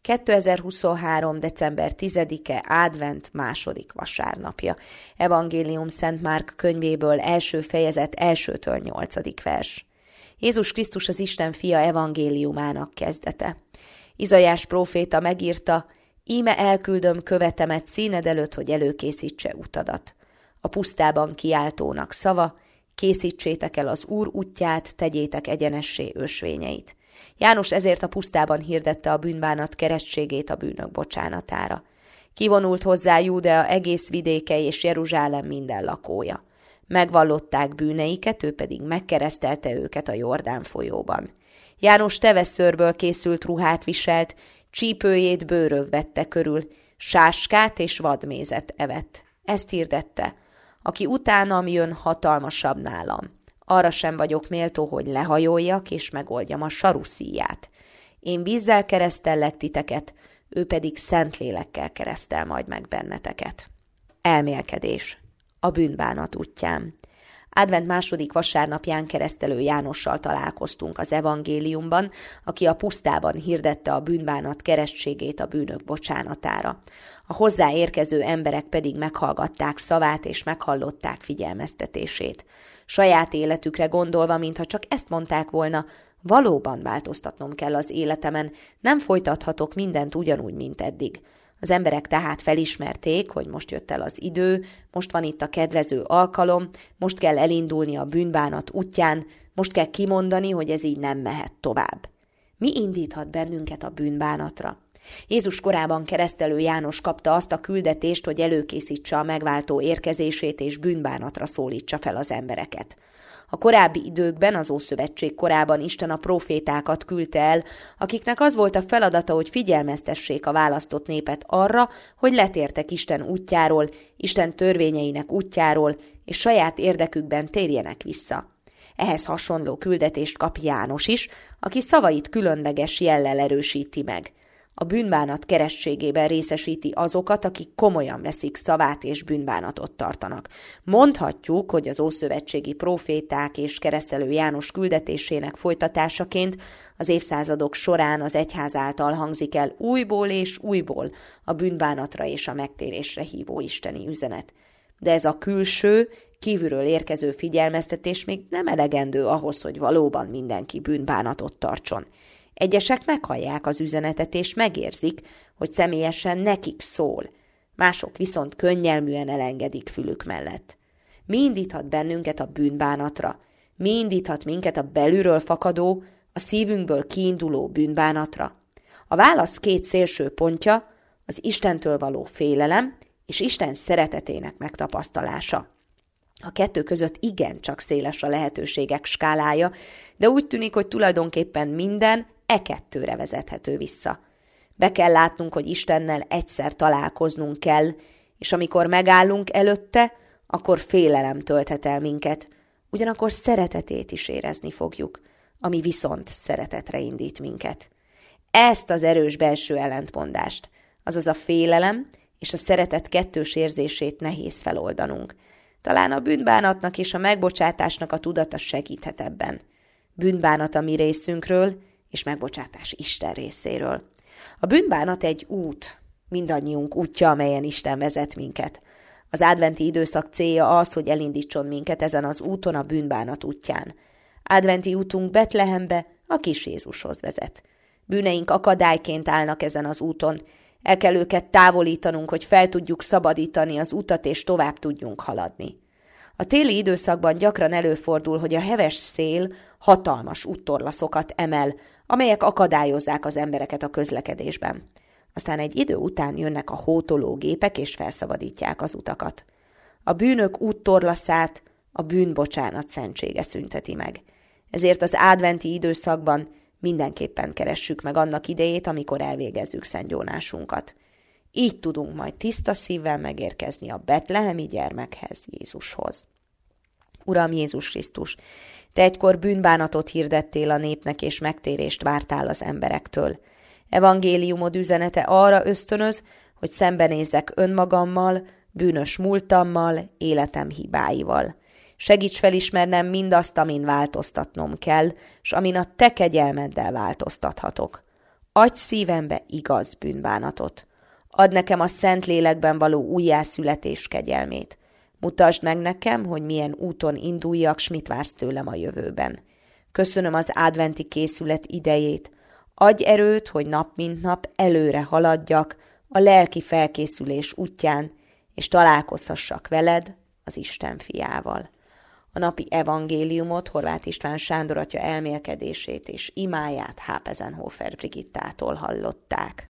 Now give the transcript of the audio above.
2023. december 10-e advent második vasárnapja. Evangélium Szent Márk könyvéből első fejezet 1-től 8. vers. Jézus Krisztus az Isten fia evangéliumának kezdete. Izaiás próféta megírta: íme elküldöm követemet színed előtt, hogy előkészítse utadat. A pusztában kiáltónak szava: készítsétek el az Úr útját, tegyétek egyenessé ösvényeit. János ezért a pusztában hirdette a bűnbánat keresztségét a bűnök bocsánatára. Kivonult hozzá Júdea egész vidéke és Jeruzsálem minden lakója. Megvallották bűneiket, ő pedig megkeresztelte őket a Jordán folyóban. János tevesszőrből készült ruhát viselt, csípőjét bőröv vette körül, sáskát és vadmézet evett. Ezt hirdette: aki utánam jön, hatalmasabb nálam. Arra sem vagyok méltó, hogy lehajoljak és megoldjam a saruszíját. Én vízzel keresztellek titeket, ő pedig Szentlélekkel keresztel majd meg benneteket. Elmélkedés a bűnbánat útján. Advent második vasárnapján keresztelő Jánossal találkoztunk az evangéliumban, aki a pusztában hirdette a bűnbánat keresztségét a bűnök bocsánatára. A hozzáérkező emberek pedig meghallgatták szavát és meghallották figyelmeztetését. Saját életükre gondolva, mintha csak ezt mondták volna: valóban változtatnom kell az életemen, nem folytathatok mindent ugyanúgy, mint eddig. Az emberek tehát felismerték, hogy most jött el az idő, most van itt a kedvező alkalom, most kell elindulni a bűnbánat útján, most kell kimondani, hogy ez így nem mehet tovább. Mi indíthat bennünket a bűnbánatra? Jézus korában keresztelő János kapta azt a küldetést, hogy előkészítse a megváltó érkezését és bűnbánatra szólítsa fel az embereket. A korábbi időkben, az Ószövetség korában Isten a profétákat küldte el, akiknek az volt a feladata, hogy figyelmeztessék a választott népet arra, hogy letértek Isten útjáról, Isten törvényeinek útjáról, és saját érdekükben térjenek vissza. Ehhez hasonló küldetést kap János is, aki szavait különleges jellel erősíti meg. A bűnbánat keresztségében részesíti azokat, akik komolyan veszik szavát és bűnbánatot tartanak. Mondhatjuk, hogy az ószövetségi próféták és keresztelő János küldetésének folytatásaként az évszázadok során az egyház által hangzik el újból és újból a bűnbánatra és a megtérésre hívó isteni üzenet. De ez a külső, kívülről érkező figyelmeztetés még nem elegendő ahhoz, hogy valóban mindenki bűnbánatot tartson. Egyesek meghallják az üzenetet és megérzik, hogy személyesen nekik szól, mások viszont könnyelműen elengedik fülük mellett. Mi indíthat bennünket a bűnbánatra? Mi indíthat minket a belülről fakadó, a szívünkből kiinduló bűnbánatra? A válasz két szélső pontja az Istentől való félelem és Isten szeretetének megtapasztalása. A kettő között igencsak széles a lehetőségek skálája, de úgy tűnik, hogy tulajdonképpen minden kettőre vezethető vissza. Be kell látnunk, hogy Istennel egyszer találkoznunk kell, és amikor megállunk előtte, akkor félelem tölthet el minket, ugyanakkor szeretetét is érezni fogjuk, ami viszont szeretetre indít minket. Ezt az erős belső ellentmondást, azaz a félelem és a szeretet kettős érzését nehéz feloldanunk. Talán a bűnbánatnak és a megbocsátásnak a tudata segíthet ebben. Bűnbánat a mi részünkről, és megbocsátás Isten részéről. A bűnbánat egy út, mindannyiunk útja, amelyen Isten vezet minket. Az adventi időszak célja az, hogy elindítson minket ezen az úton, a bűnbánat útján. Adventi útunk Betlehembe, a kis Jézushoz vezet. Bűneink akadályként állnak ezen az úton. El kell őket távolítanunk, hogy fel tudjuk szabadítani az utat, és tovább tudjunk haladni. A téli időszakban gyakran előfordul, hogy a heves szél hatalmas úttorlaszokat emel, amelyek akadályozzák az embereket a közlekedésben. Aztán egy idő után jönnek a hótoló gépek, és felszabadítják az utakat. A bűnök úttorlaszát a bűnbocsánat szentsége szünteti meg. Ezért az adventi időszakban mindenképpen keressük meg annak idejét, amikor elvégezzük szentgyónásunkat. Így tudunk majd tiszta szívvel megérkezni a betlehemi gyermekhez, Jézushoz. Uram Jézus Krisztus, Te egykor bűnbánatot hirdettél a népnek, és megtérést vártál az emberektől. Evangéliumod üzenete arra ösztönöz, hogy szembenézzek önmagammal, bűnös múltammal, életem hibáival. Segíts felismernem mindazt, amin változtatnom kell, s amin a Te kegyelmeddel változtathatok. Adj szívembe igaz bűnbánatot. Add nekem a szent lélekben való újjászületés kegyelmét. Mutasd meg nekem, hogy milyen úton induljak, s mit vársz tőlem a jövőben. Köszönöm az adventi készület idejét. Adj erőt, hogy nap mint nap előre haladjak a lelki felkészülés útján, és találkozhassak veled, az Isten fiával. A napi evangéliumot Horváth István Sándor atya elmélkedését és imáját Hápezenhofer Brigittától hallották.